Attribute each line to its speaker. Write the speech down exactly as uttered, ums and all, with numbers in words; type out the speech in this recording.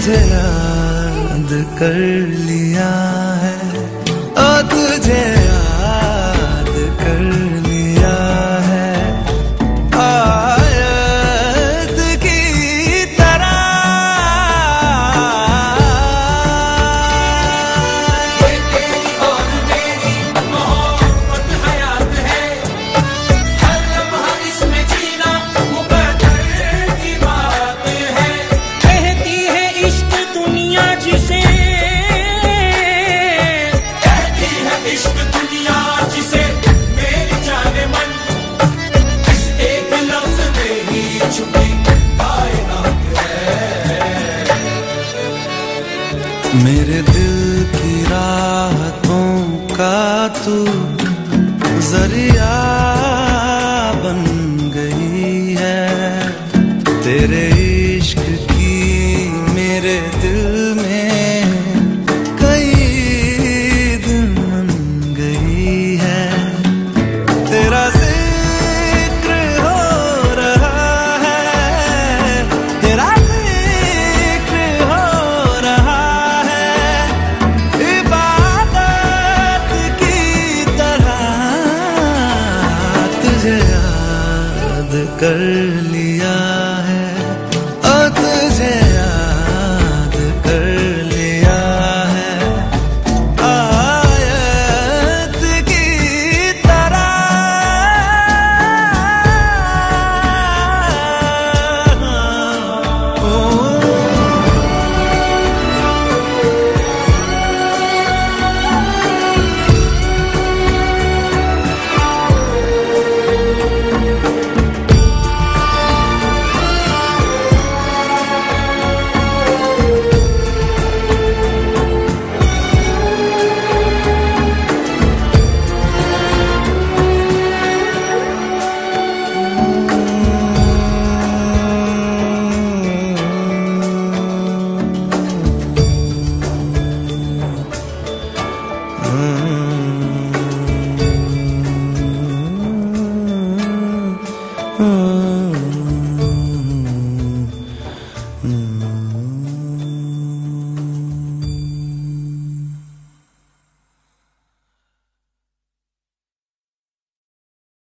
Speaker 1: तुझे याद कर लिया है, ओ तुझे याद कर लिया है, आयत की तरह।
Speaker 2: ये तेरी और मेरी मोहब्बत हयात है, हर लम्हा इसमें जीना मुकद्दर की बात है। कहती है इश्क दुनिया जिसे, कहती है इश्क दुनिया जिसे, मेरी जाने मन इस एक लफ्ज में ही छुपी कायनात है।
Speaker 1: मेरे दिल की राहतों का तू जरिया बन गई है, तेरे इश्क की मेरे दिल में कई दिन बन गई है। तेरा जिक्र हो रहा है, तेरा जिक्र हो रहा है, इबादत की तरह। तुझे याद कर